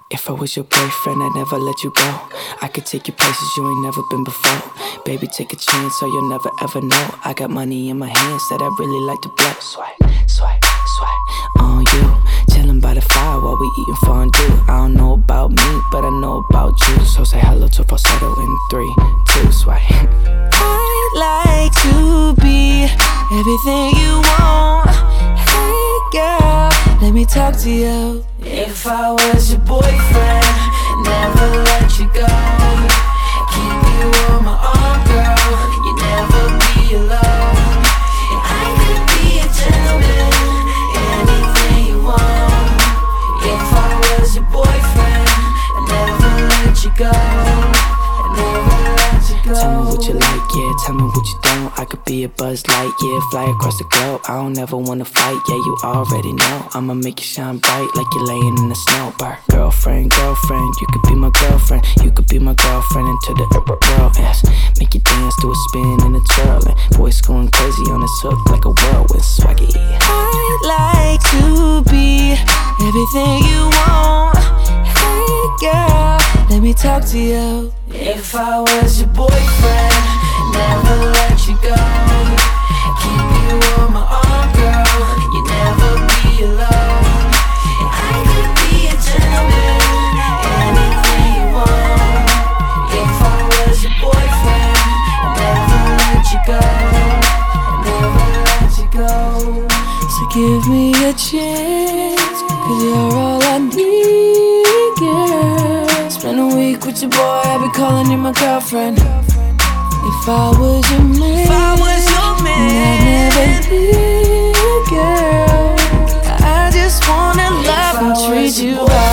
If I was your boyfriend, I'd never let you go. I could take you places you ain't never been before. Baby, take a chance so you'll never ever know. I got money in my hands that I really like to blow. Swipe, swipe, swipe on you. Chillin' by the fire while we eatin' fondue. I don't know about me, but I know about you. So say hello to falsetto in 3, 2, swipe. I'd like to be everything you want. Hey girl, let me talk to you. If I was your boyfriend, never let you go. Keep you on my arm, girl. You never be alone. And I could be a gentleman, anything you want. If I was your boyfriend, I'd never let you go. I'd never let you go. Tell me what you like, yeah, tell me what you don't. I could be a Buzz Light, yeah, fly across the globe. I don't ever wanna fight, yeah, you already know. I'ma make you shine bright like you're laying in the snow. Bar. Girlfriend, girlfriend, you could be my girlfriend. You could be my girlfriend into the upper world, yes. Make you dance to a spin and a twirl. And voice going crazy on this hook like a whirlwind swaggy. I'd like to be everything you want. Hey girl, let me talk to you. If I was your boyfriend, never let you go. Keep you on my arm, girl. You never be alone. And I could be a gentleman, anything you want. If I was your boyfriend, I'd never let you go. I'd never let you go. So give me a chance, 'cause you're all I need, girl. Spend a week with your boy, I'll be calling you my girlfriend. If I was your man, I'd never leave, girl. I just wanna love and treat you right.